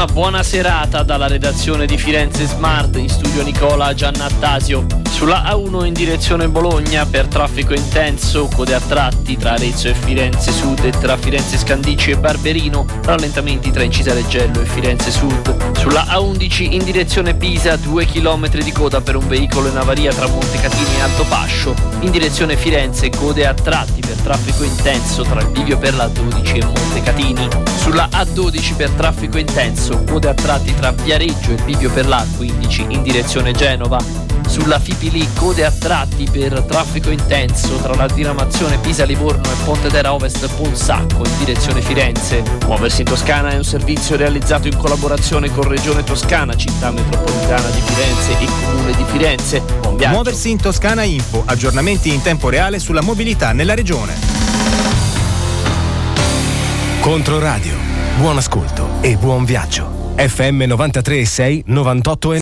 Una buona serata dalla redazione di Firenze Smart, in studio Nicola Giannattasio. Sulla A1 in direzione Bologna per traffico intenso, code a tratti tra Arezzo e Firenze Sud e tra Firenze Scandicci e Barberino, rallentamenti tra Incisa-Reggello e Firenze Sud. Sulla A11 in direzione Pisa, 2 km di coda per un veicolo in avaria tra Montecatini e Altopascio. In direzione Firenze, code a tratti per traffico intenso tra il bivio per la 12 e Montecatini. Sulla A12 per traffico intenso, code a tratti tra Viareggio e il bivio per la 15 in direzione Genova. Sulla Fipili, code a tratti per traffico intenso tra la diramazione Pisa-Livorno e Ponte d'Era Ovest Ponsacco in direzione Firenze. Muoversi in Toscana è un servizio realizzato in collaborazione con Regione Toscana, Città Metropolitana di Firenze e Comune di Firenze. Buon viaggio. Muoversi in Toscana Info, aggiornamenti in tempo reale sulla mobilità nella regione. Controradio, buon ascolto e buon viaggio. FM 93.6 98.